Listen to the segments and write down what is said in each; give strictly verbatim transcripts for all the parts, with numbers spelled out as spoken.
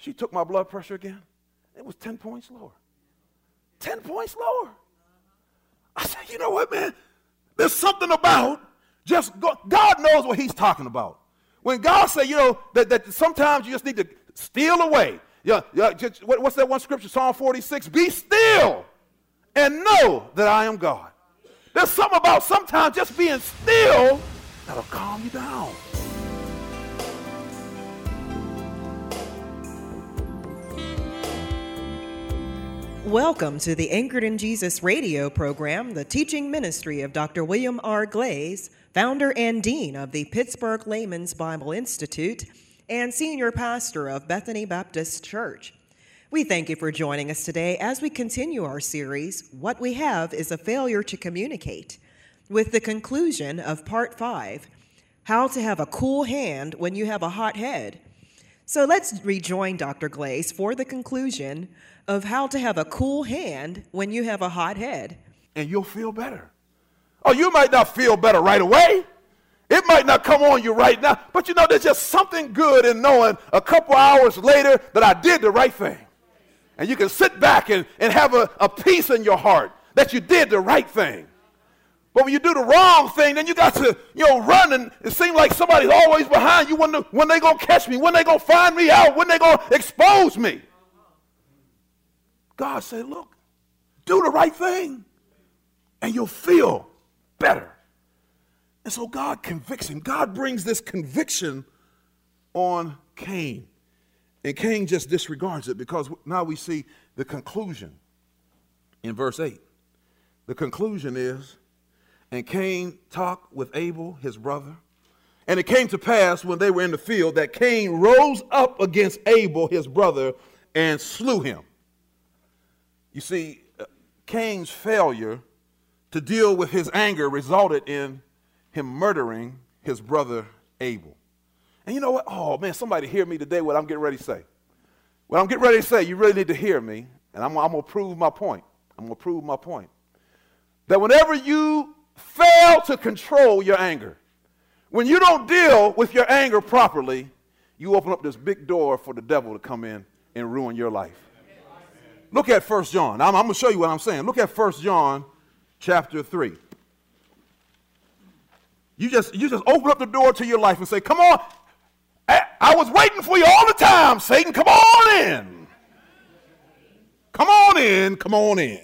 She took my blood pressure again. It was ten points lower. ten points lower. I said, you know what, man? There's something about just go, God knows what he's talking about. When God said, you know, that, that sometimes you just need to steal away. Yeah, yeah, just, what, what's that one scripture, Psalm forty-six? Be still and know that I am God. There's something about sometimes just being still that'll calm you down. Welcome to the Anchored in Jesus radio program, the teaching ministry of Doctor William R. Glaze, founder and dean of the Pittsburgh Layman's Bible Institute and senior pastor of Bethany Baptist Church. We thank you for joining us today as we continue our series, What We Have is a Failure to Communicate, with the conclusion of Part five, How to Have a Cool Hand When You Have a Hot Head. So let's rejoin Doctor Glaze for the conclusion of how to have a cool hand when you have a hot head. And you'll feel better. Oh, you might not feel better right away. It might not come on you right now. But you know, there's just something good in knowing a couple hours later that I did the right thing. And you can sit back and, and have a, a peace in your heart that you did the right thing. But when you do the wrong thing, then you got to, you know, run, and it seems like somebody's always behind you. When, the, when they going to catch me, when they going to find me out, when they going to expose me. God said, look, do the right thing, and you'll feel better. And so God convicts him. God brings this conviction on Cain. And Cain just disregards it, because now we see the conclusion in verse eight. The conclusion is, and Cain talked with Abel, his brother. And it came to pass when they were in the field that Cain rose up against Abel, his brother, and slew him. You see, Cain's failure to deal with his anger resulted in him murdering his brother Abel. And you know what? Oh, man, somebody hear me today what I'm getting ready to say. What I'm getting ready to say, you really need to hear me, and I'm, I'm going to prove my point. I'm going to prove my point. That whenever you fail to control your anger, when you don't deal with your anger properly, you open up this big door for the devil to come in and ruin your life. Look at First John. I'm, I'm going to show you what I'm saying. Look at First John chapter three. You just, you just open up the door to your life and say, come on. I, I was waiting for you all the time, Satan. Come on in. Come on in. Come on in.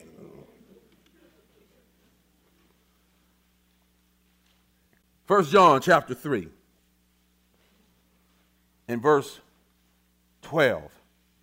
First John chapter three and verse twelve.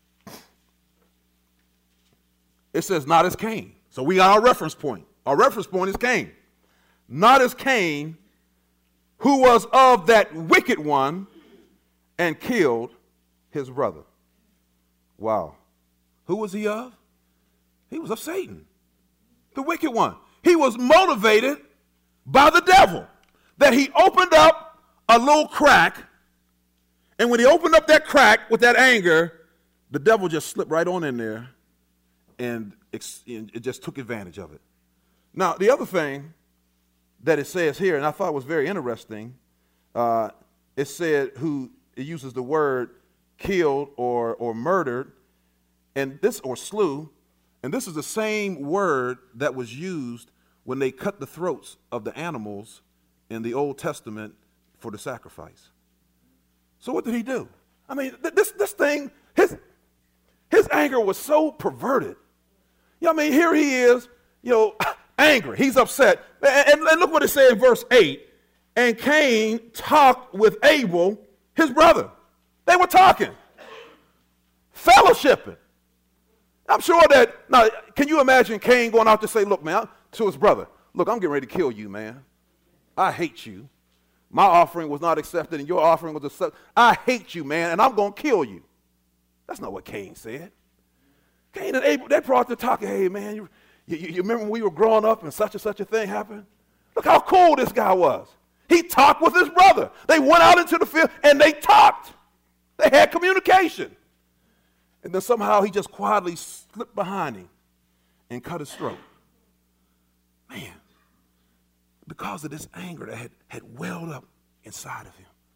It says, not as Cain. So we got our reference point. Our reference point is Cain. Not as Cain, who was of that wicked one and killed his brother. Wow. Who was he of? He was of Satan, the wicked one. He was motivated by the devil, that he opened up a little crack, and when he opened up that crack with that anger, the devil just slipped right on in there. And it just took advantage of it. Now, the other thing that it says here, and I thought was very interesting, uh, it said who, it uses the word killed or, or murdered, and this, or slew, and this is the same word that was used when they cut the throats of the animals in the Old Testament for the sacrifice. So what did he do? I mean, th- this, this thing, his, his anger was so perverted. You know what I mean? Here he is, you know, angry. He's upset. And, and, and look what it says in verse eight. And Cain talked with Abel, his brother. They were talking, fellowshipping. I'm sure that, now, can you imagine Cain going out to say, look, man, to his brother, look, I'm getting ready to kill you, man. I hate you. My offering was not accepted and your offering was accepted. I hate you, man, and I'm going to kill you. That's not what Cain said. Cain and Abel, they brought the talk. Hey, man, you, you, you remember when we were growing up and such and such a thing happened? Look how cool this guy was. He talked with his brother. They went out into the field and they talked. They had communication. And then somehow he just quietly slipped behind him and cut his throat. Man, because of this anger that had, had welled up inside of him.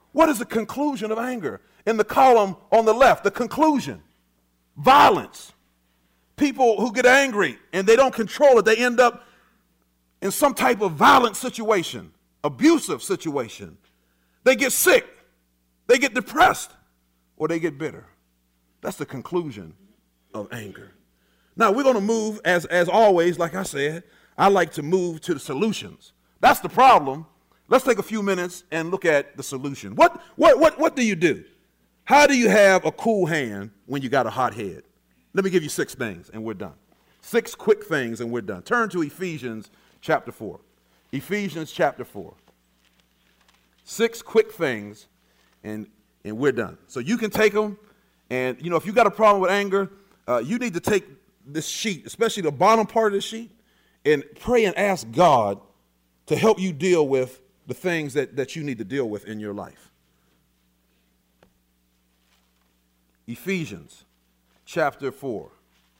What is the conclusion of anger? In the column on the left, the conclusion, violence. People who get angry and they don't control it, they end up in some type of violent situation, abusive situation. They get sick, they get depressed, or they get bitter. That's the conclusion of anger. Now, we're going to move, as, as always, like I said, I like to move to the solutions. That's the problem. Let's take a few minutes and look at the solution. What, what, what, what do you do? How do you have a cool hand when you got a hot head? Let me give you six things, and we're done. Six quick things, and we're done. Turn to Ephesians chapter four. Ephesians chapter four. Six quick things, and, and we're done. So you can take them, and, you know, if you got a problem with anger, uh, you need to take this sheet, especially the bottom part of the sheet, and pray and ask God to help you deal with the things that, that you need to deal with in your life. Ephesians chapter four.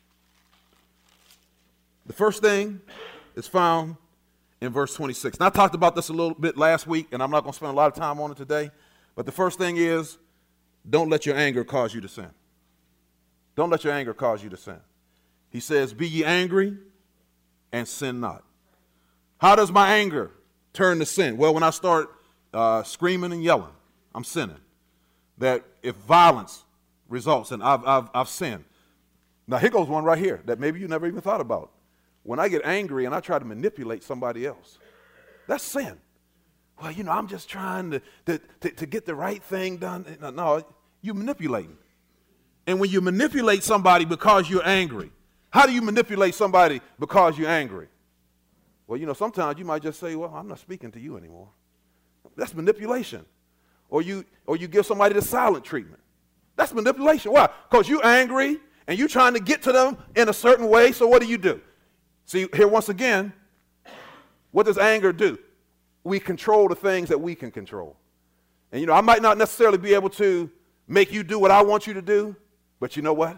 The first thing is found in verse twenty-six. And I talked about this a little bit last week, and I'm not going to spend a lot of time on it today. But the first thing is, don't let your anger cause you to sin. Don't let your anger cause you to sin. He says, be ye angry and sin not. How does my anger turn to sin? Well, when I start uh, screaming and yelling, I'm sinning. That if violence results, and I've, I've, I've sinned. Now, here goes one right here that maybe you never even thought about. When I get angry and I try to manipulate somebody else, that's sin. Well, you know, I'm just trying to, to, to, to get the right thing done. No, no, you're manipulating. And when you manipulate somebody because you're angry, how do you manipulate somebody because you're angry? Well, you know, sometimes you might just say, well, I'm not speaking to you anymore. That's manipulation. Or you, or you give somebody the silent treatment. That's manipulation. Why? Because you're angry and you're trying to get to them in a certain way, so what do you do? See, here once again, what does anger do? We control the things that we can control. And, you know, I might not necessarily be able to make you do what I want you to do, but you know what?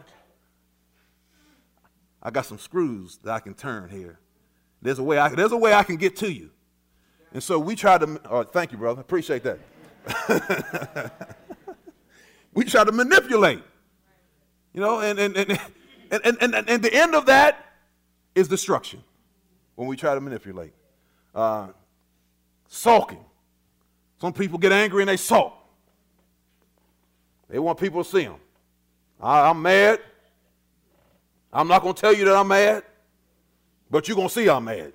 I got some screws that I can turn here. There's a way I, there's a way I can get to you. And so we try to, oh, thank you, brother. Appreciate that. We try to manipulate, you know, and, and, and, and, and, and, and the end of that is destruction when we try to manipulate. Uh, sulking. Some people get angry and they sulk. They want people to see them. I, I'm mad. I'm not going to tell you that I'm mad, but you're going to see I'm mad.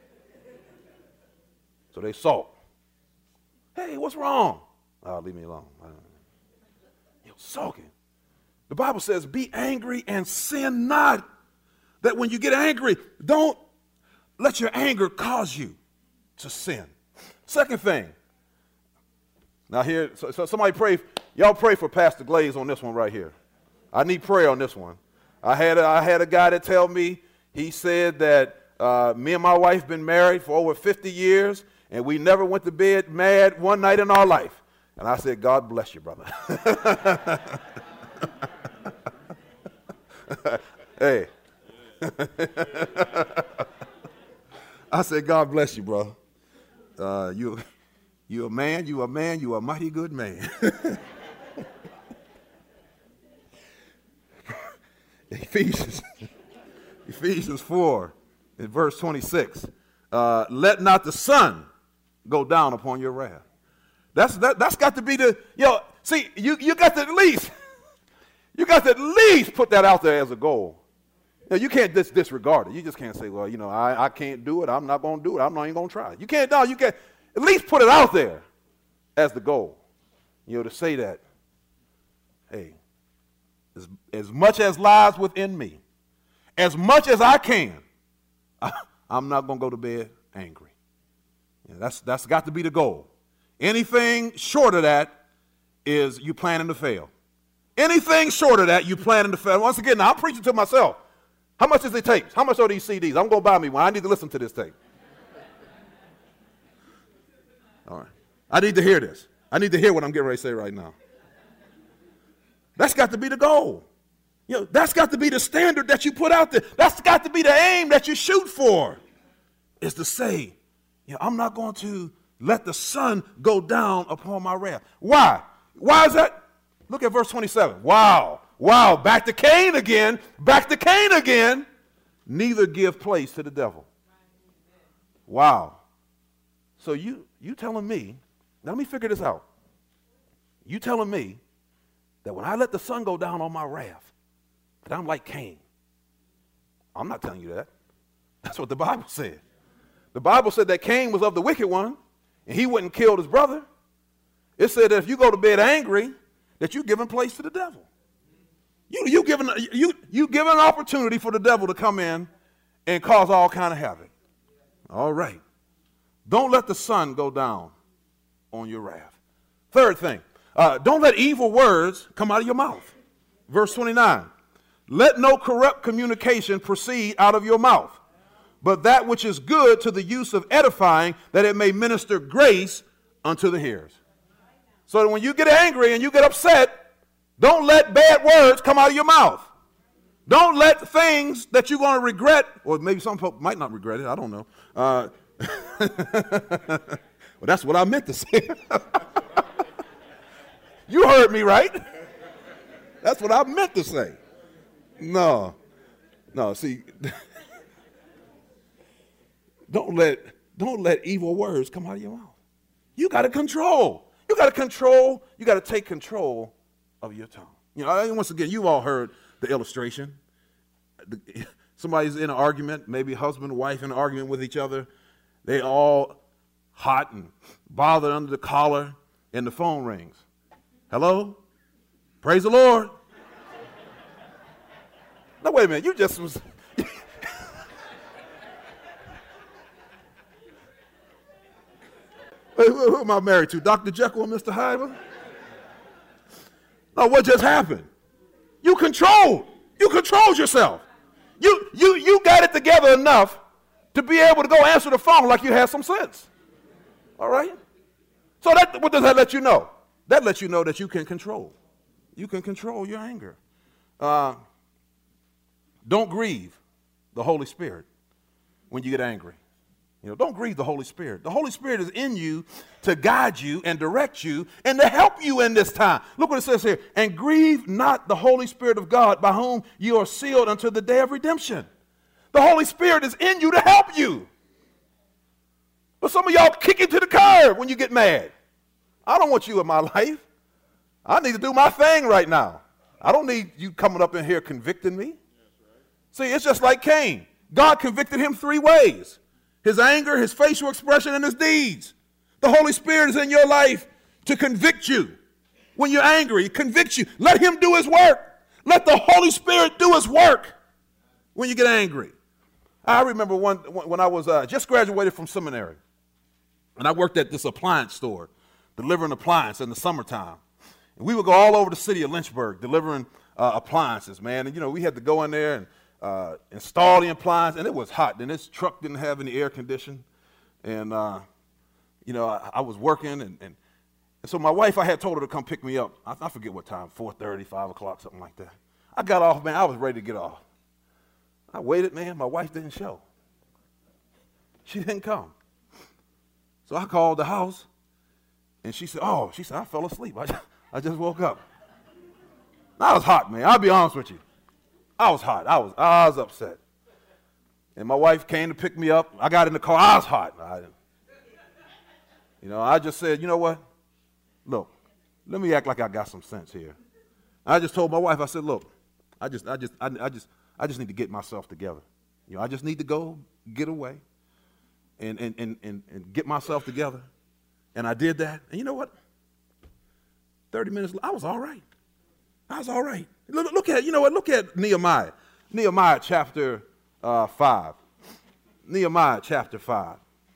So they sulk. Hey, what's wrong? Oh, leave me alone. You're sulking. The Bible says, be angry and sin not. That when you get angry, don't let your anger cause you to sin. Second thing. Now here, so, so somebody pray, y'all pray for Pastor Glaze on this one right here. I need prayer on this one. I had a, I had a guy that tell me, he said that uh, me and my wife been married for over fifty years, and we never went to bed mad one night in our life. And I said, God bless you, brother. Hey. I said, God bless you, bro. Uh, you, you a man, you a man, you a mighty good man. Ephesians, Ephesians four, in verse twenty-six. Uh, let not the sun go down upon your wrath. That's that, that's got to be the, you know, see, you, you got to at least, you got to at least put that out there as a goal. You know, you can't dis- disregard it. You just can't say, well, you know, I, I can't do it. I'm not going to do it. I'm not even going to try. You can't, no, you can't. At least put it out there as the goal. You know, to say that, hey, as, as much as lies within me, as much as I can, I, I'm not going to go to bed angry. Yeah, that's, that's got to be the goal. Anything short of that is you planning to fail. Anything short of that, you planning to fail. Once again, now I'm preaching to myself. How much does it take? How much are these C Ds? I'm going to buy me one. I need to listen to this tape. All right. I need to hear this. I need to hear what I'm getting ready to say right now. That's got to be the goal. You know, that's got to be the standard that you put out there. That's got to be the aim that you shoot for, is to say, you know, I'm not going to let the sun go down upon my wrath. Why? Why is that? Look at verse twenty-seven. Wow. Wow. Back to Cain again. Back to Cain again. Neither give place to the devil. Wow. So you you telling me, now let me figure this out. You telling me that when I let the sun go down on my wrath, that I'm like Cain. I'm not telling you that. That's what the Bible said. The Bible said that Cain was of the wicked one, and he wouldn't kill his brother. It said that if you go to bed angry, that you're giving place to the devil. You you giving you you giving an opportunity for the devil to come in and cause all kind of havoc. All right. Don't let the sun go down on your wrath. Third thing, uh, don't let evil words come out of your mouth. Verse twenty-nine. Let no corrupt communication proceed out of your mouth, but that which is good to the use of edifying, that it may minister grace unto the hearers. So that when you get angry and you get upset, don't let bad words come out of your mouth. Don't let things that you're going to regret, or maybe some people might not regret it, I don't know. Uh, well, that's what I meant to say. You heard me, right? That's what I meant to say. No, no, see, don't let, don't let evil words come out of your mouth. You got to control. You got to control. You got to take control of your tongue. You know, once again, you've all heard the illustration. The, somebody's in an argument, maybe husband and wife in an argument with each other. They all hot and bothered under the collar, and the phone rings. Hello? Praise the Lord. No, wait a minute. You just was. Wait, who, who am I married to? Doctor Jekyll and Mister Hyde? No, what just happened? You controlled. You controlled yourself. You, you, you got it together enough to be able to go answer the phone like you had some sense. All right? So that, what does that let you know? That lets you know that you can control. You can control your anger. Uh, don't grieve the Holy Spirit when you get angry. You know, don't grieve the Holy Spirit. The Holy Spirit is in you to guide you and direct you and to help you in this time. Look what it says here. And grieve not the Holy Spirit of God, by whom you are sealed until the day of redemption. The Holy Spirit is in you to help you. But some of y'all kick it to the curb when you get mad. I don't want you in my life. I need to do my thing right now. I don't need you coming up in here convicting me. See, it's just like Cain. God convicted him three ways. His anger, his facial expression, and his deeds. The Holy Spirit is in your life to convict you. When you're angry, he convicts you. Let him do his work. Let the Holy Spirit do his work when you get angry. I remember one, when I was uh, just graduated from seminary, and I worked at this appliance store, delivering appliances in the summertime. And we would go all over the city of Lynchburg delivering uh, appliances, man. And, you know, we had to go in there and Uh, install the appliance, and it was hot. And this truck didn't have any air conditioning. And, uh, you know, I, I was working, and, and, and so my wife, I had told her to come pick me up. I, I forget what time, four thirty, five o'clock, something like that. I got off, man. I was ready to get off. I waited, man. My wife didn't show. She didn't come. So I called the house, and she said, oh, she said, I fell asleep. I just, I just woke up. I was hot, man. I'll be honest with you. I was hot. I was I was upset. And my wife came to pick me up. I got in the car. I was hot. I, you know, I just said, you know what? Look, let me act like I got some sense here. I just told my wife, I said, look, I just I just I, I just I just need to get myself together. You know, I just need to go get away and and and and, and get myself together. And I did that. And you know what? thirty minutes I was all right. I was all right. Look, look at, you know what, look at Nehemiah. Nehemiah chapter uh, five. Nehemiah chapter five.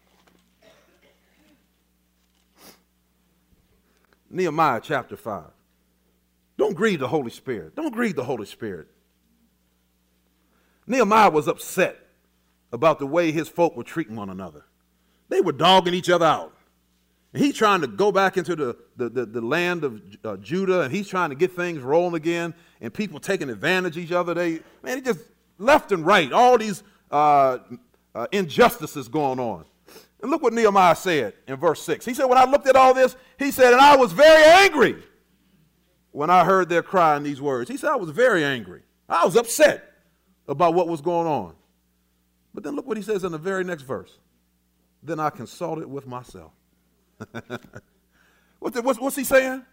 Nehemiah chapter five. Don't grieve the Holy Spirit. Don't grieve the Holy Spirit. Nehemiah was upset about the way his folk were treating one another. They were dogging each other out. And he's trying to go back into the, the, the, the land of uh, Judah, and he's trying to get things rolling again, and people taking advantage of each other. They, man, it just left and right, all these uh, uh, injustices going on. And look what Nehemiah said in verse six. He said, when I looked at all this, he said, and I was very angry when I heard their cry in these words. He said, I was very angry. I was upset about what was going on. But then look what he says in the very next verse. Then I consulted with myself. what's, the, what's, what's he saying?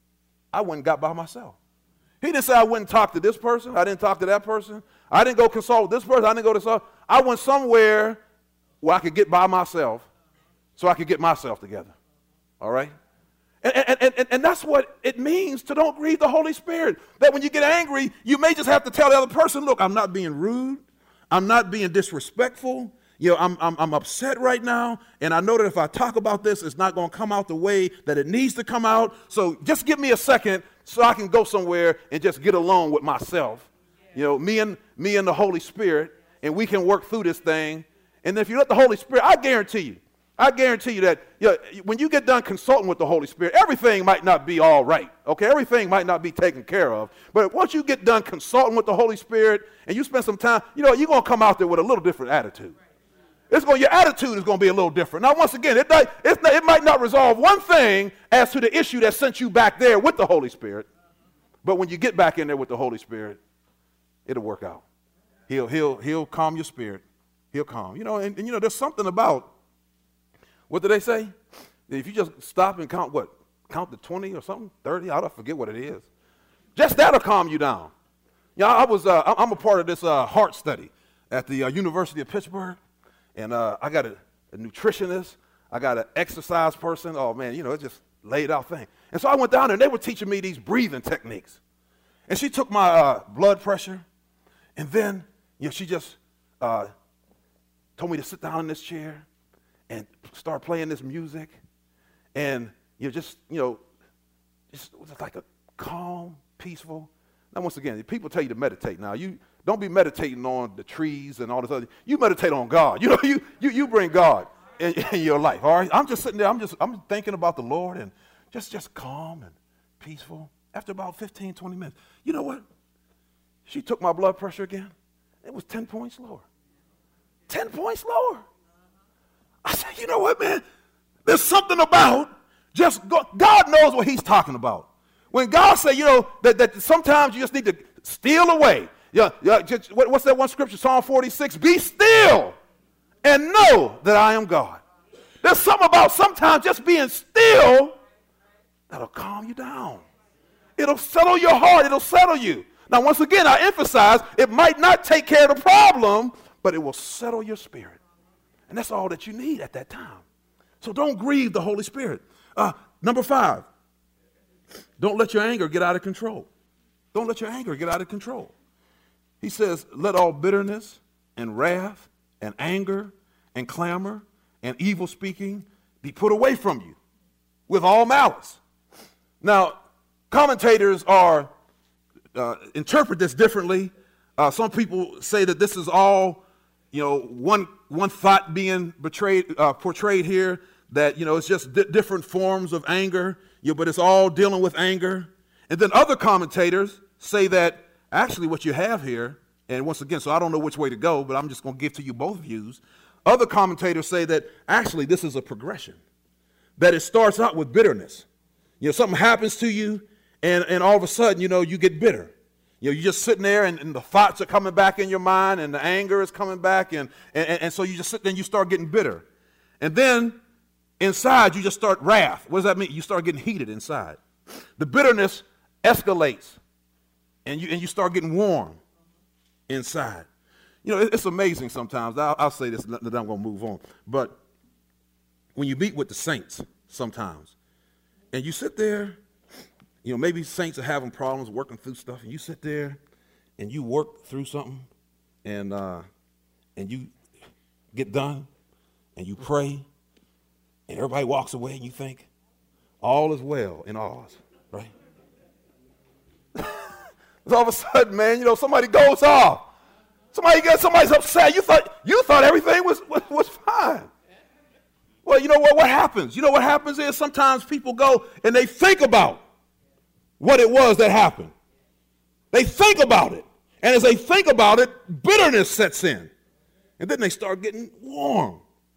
I went and got by myself. He didn't say I went and talked to this person. I didn't talk to that person. I didn't go consult with this person. I didn't go to some. I went somewhere where I could get by myself so I could get myself together. All right? And, and, and, and that's what it means to don't grieve the Holy Spirit. That when you get angry, you may just have to tell the other person, look, I'm not being rude. I'm not being disrespectful. You know, I'm, I'm, I'm upset right now, and I know that if I talk about this, it's not going to come out the way that it needs to come out. So just give me a second so I can go somewhere and just get alone with myself. You know, me and me and the Holy Spirit, and we can work through this thing. And if you let the Holy Spirit, I guarantee you, I guarantee you that you know, when you get done consulting with the Holy Spirit, everything might not be all right, okay? Everything might not be taken care of. But once you get done consulting with the Holy Spirit and you spend some time, you know, you're going to come out there with a little different attitude. It's going, your attitude is going to be a little different. Now, once again, it, it's not, it might not resolve one thing as to the issue that sent you back there with the Holy Spirit. But when you get back in there with the Holy Spirit, it'll work out. He'll, he'll, he'll calm your spirit. He'll calm. You know, and, and you know, there's something about, what do they say? If you just stop and count what? Count to twenty or something? thirty? I don't forget what it is. Just that'll calm you down. You know, I was, uh, I'm a part of this uh, heart study at the uh, University of Pittsburgh. And uh, I got a, a nutritionist. I got an exercise person. Oh, man, you know, it's just laid out thing. And so I went down there, and they were teaching me these breathing techniques. And she took my uh, blood pressure, and then, you know, she just uh, told me to sit down in this chair and start playing this music. And, you know, just, you know, just, it was like a calm, peaceful. Now, once again, people tell you to meditate. Now, you don't be meditating on the trees and all this other. You meditate on God. You know, you you you bring God in, in your life. All right. I'm just sitting there. I'm just I'm thinking about the Lord and just just calm and peaceful. After about fifteen, twenty minutes, you know what? She took my blood pressure again. It was ten points lower. ten points lower. I said, you know what, man? There's something about just go, God knows what He's talking about. When God said, you know, that, that sometimes you just need to steal away. Yeah, yeah, just, what, what's that one scripture, Psalm forty-six? Be still and know that I am God. There's something about sometimes just being still that'll calm you down. It'll settle your heart. It'll settle you. Now, once again, I emphasize, it might not take care of the problem, but it will settle your spirit. And that's all that you need at that time. So don't grieve the Holy Spirit. Uh, number five, don't let your anger get out of control. Don't let your anger get out of control. He says, let all bitterness and wrath and anger and clamor and evil speaking be put away from you with all malice. Now, commentators are uh, interpret this differently. Uh, some people say that this is all, you know, one one thought being betrayed, uh, portrayed here, that, you know, it's just di- different forms of anger, you know, but it's all dealing with anger. And then other commentators say that actually what you have here, and once again, so I don't know which way to go, but I'm just going to give to you both views. Other commentators say that actually this is a progression, that it starts out with bitterness. You know, something happens to you, and, and all of a sudden, you know, you get bitter. You know, you're just sitting there, and, and the thoughts are coming back in your mind, and the anger is coming back, and, and, and so you just sit there and you start getting bitter. And then inside, you just start wrath. What does that mean? You start getting heated inside. The bitterness escalates, and you and you start getting warm inside. You know, it, it's amazing sometimes. I'll, I'll say this, then I'm going to move on. But when you meet with the saints sometimes, and you sit there, you know, maybe saints are having problems working through stuff, and you sit there and you work through something, and uh, and you get done, and you pray, and everybody walks away, and you think, all is well in Oz, right? All of a sudden, man, you know, somebody goes off. Somebody gets, somebody's upset. You thought you thought everything was, was, was fine. Well, you know what? What happens? You know what happens is sometimes people go and they think about what it was that happened. They think about it. And as they think about it, bitterness sets in. And then they start getting warm.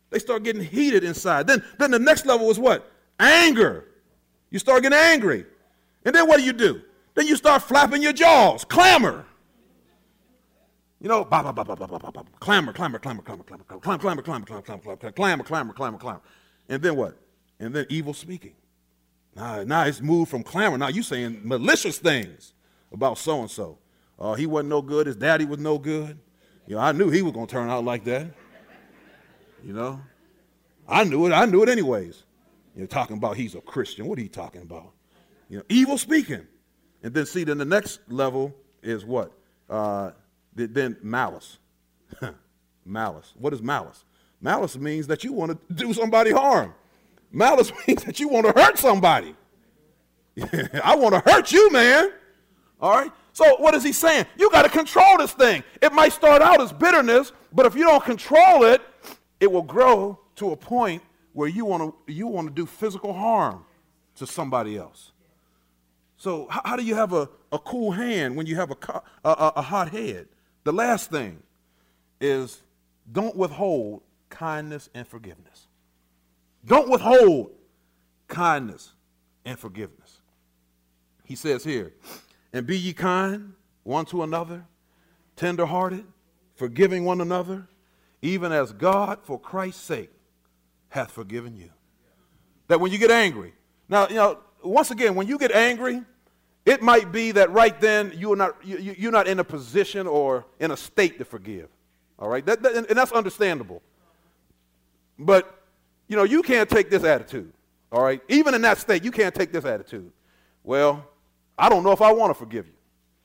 They start getting heated inside. Then, then the next level is what? Anger. You start getting angry. And then what do you do? Then you start flapping your jaws. Clamor. You know, bah, bah, bah, bah, bah, bah, bah, clamor, clamor, clamor, clamor, clamor, clamor, clamor, clamor, clamor, clamor, clamor, clamor, clamor, clamor, clamor. And then what? And then evil speaking. Now, now it's moved from clamor. Now you're saying malicious things about so-and-so. Uh, he wasn't no good. His daddy was no good. You know, I knew he was going to turn out like that. You know, I knew it. I knew it anyways. You're talking about he's a Christian. What are you talking about? You know, evil speaking. And then see, then the next level is what? Uh, then malice. Malice. What is malice? Malice means that you want to do somebody harm. Malice means that you want to hurt somebody. I want to hurt you, man. All right? So what is he saying? You got to control this thing. It might start out as bitterness, but if you don't control it, it will grow to a point where you want to you want to do physical harm to somebody else. So how, how do you have a, a cool hand when you have a, a, a hot head? The last thing is don't withhold kindness and forgiveness. Don't withhold kindness and forgiveness. He says here, and be ye kind one to another, tenderhearted, forgiving one another, even as God for Christ's sake hath forgiven you. That when you get angry, now, you know, once again, when you get angry, it might be that right then you are not, you, you're not in a position or in a state to forgive. All right, that, that, and that's understandable. But, you know, you can't take this attitude. All right, even in that state, you can't take this attitude. Well, I don't know if I want to forgive you.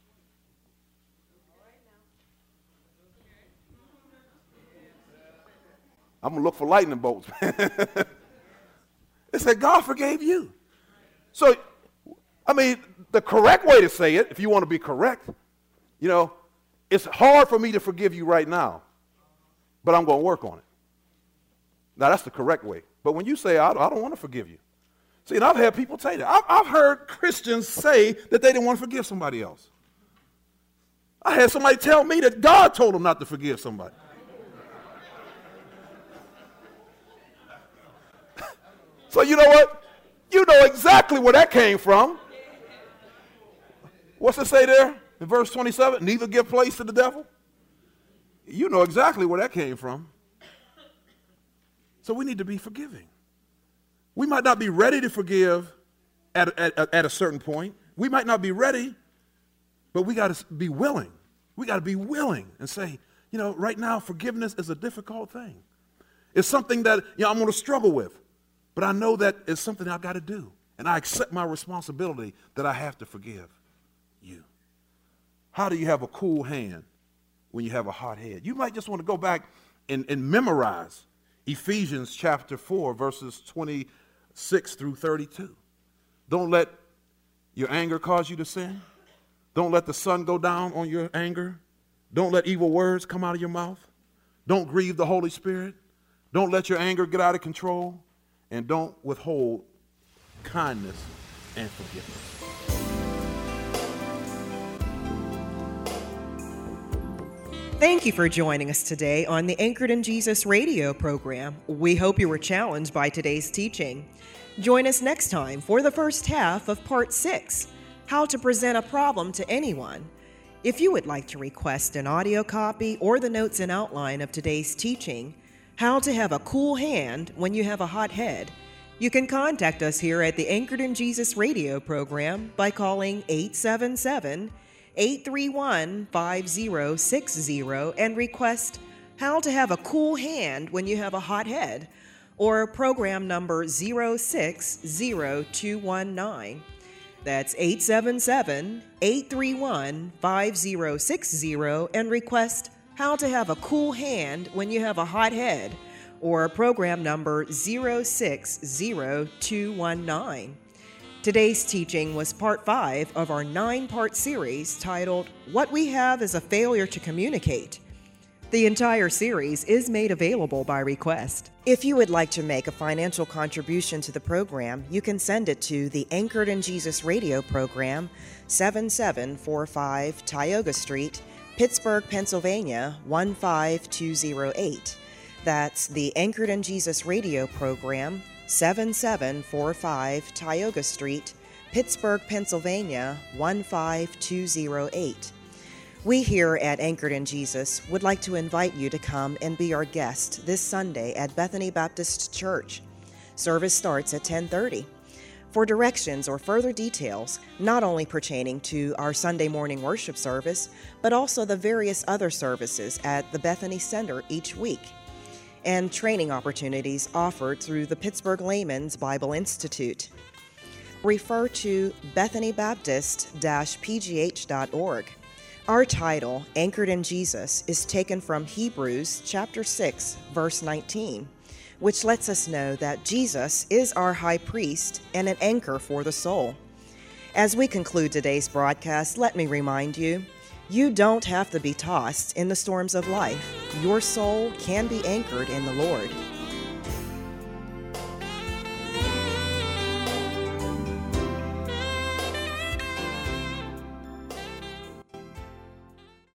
I'm going to look for lightning bolts. It said God forgave you. So, I mean, the correct way to say it, if you want to be correct, you know, it's hard for me to forgive you right now, but I'm going to work on it. Now, that's the correct way. But when you say, I, I don't want to forgive you. See, and I've had people say that. I've, I've heard Christians say that they didn't want to forgive somebody else. I had somebody tell me that God told them not to forgive somebody. So you know what? You know exactly where that came from. What's it say there in verse twenty-seven? Neither give place to the devil. You know exactly where that came from. So we need to be forgiving. We might not be ready to forgive at, at, at a certain point. We might not be ready, but we got to be willing. We got to be willing and say, you know, right now forgiveness is a difficult thing. It's something that, you know, I'm going to struggle with. But I know that it's something I've got to do. And I accept my responsibility that I have to forgive you. How do you have a cool hand when you have a hot head? You might just want to go back and, and memorize Ephesians chapter four, verses twenty-six through thirty-two. Don't let your anger cause you to sin. Don't let the sun go down on your anger. Don't let evil words come out of your mouth. Don't grieve the Holy Spirit. Don't let your anger get out of control. And don't withhold kindness and forgiveness. Thank you for joining us today on the Anchored in Jesus radio program. We hope you were challenged by today's teaching. Join us next time for the first half of part six, How to Present a Problem to Anyone. If you would like to request an audio copy or the notes and outline of today's teaching, How to Have a Cool Hand When You Have a Hot Head, you can contact us here at the Anchored in Jesus radio program by calling eight seven seven, eight three one, five zero six zero and request How to Have a Cool Hand When You Have a Hot Head, or program number zero six zero two one nine. That's eight seven seven, eight three one, five zero six zero and request How to Have a Cool Hand When You Have a Hot Head, or program number zero six zero two one nine. Today's teaching was part five of our nine-part series titled, What We Have is a Failure to Communicate. The entire series is made available by request. If you would like to make a financial contribution to the program, you can send it to the Anchored in Jesus radio program, seven seven four five Tioga Street, Pittsburgh, Pennsylvania, one five two zero eight. That's the Anchored in Jesus radio program, seven seven four five Tioga Street, Pittsburgh, Pennsylvania, one five two zero eight. We here at Anchored in Jesus would like to invite you to come and be our guest this Sunday at Bethany Baptist Church. Service starts at ten thirty. For directions or further details, not only pertaining to our Sunday morning worship service, but also the various other services at the Bethany Center each week, and training opportunities offered through the Pittsburgh Layman's Bible Institute, refer to bethany baptist dash p g h dot org. Our title, Anchored in Jesus, is taken from Hebrews chapter six, verse nineteen, which lets us know that Jesus is our high priest and an anchor for the soul. As we conclude today's broadcast, let me remind you, you don't have to be tossed in the storms of life. Your soul can be anchored in the Lord.